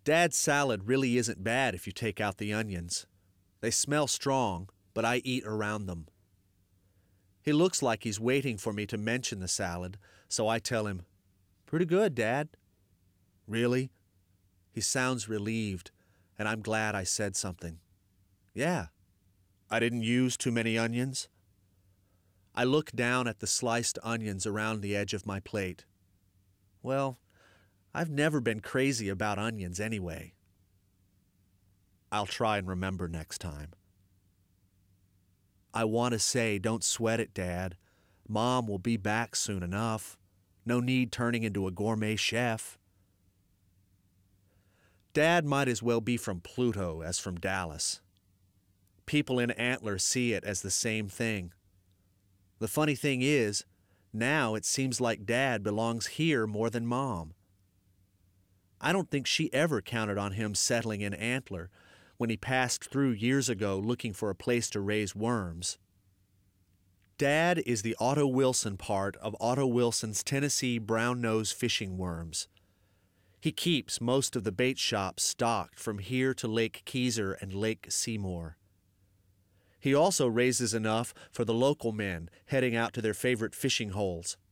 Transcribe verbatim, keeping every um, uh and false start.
Dad's salad really isn't bad if you take out the onions. They smell strong, but I eat around them. He looks like he's waiting for me to mention the salad, so I tell him, "Pretty good, Dad." "Really?" He sounds relieved, and I'm glad I said something. "Yeah. I didn't use too many onions?" I look down at the sliced onions around the edge of my plate. Well, I've never been crazy about onions anyway. I'll try and remember next time. I want to say, "Don't sweat it, Dad. Mom will be back soon enough. No need turning into a gourmet chef." Dad might as well be from Pluto as from Dallas. People in Antler see it as the same thing. The funny thing is, now it seems like Dad belongs here more than Mom. I don't think she ever counted on him settling in Antler when he passed through years ago looking for a place to raise worms. Dad is the Otto Wilson part of Otto Wilson's Tennessee brown-nose fishing worms. He keeps most of the bait shops stocked from here to Lake Keyser and Lake Seymour. He also raises enough for the local men heading out to their favorite fishing holes.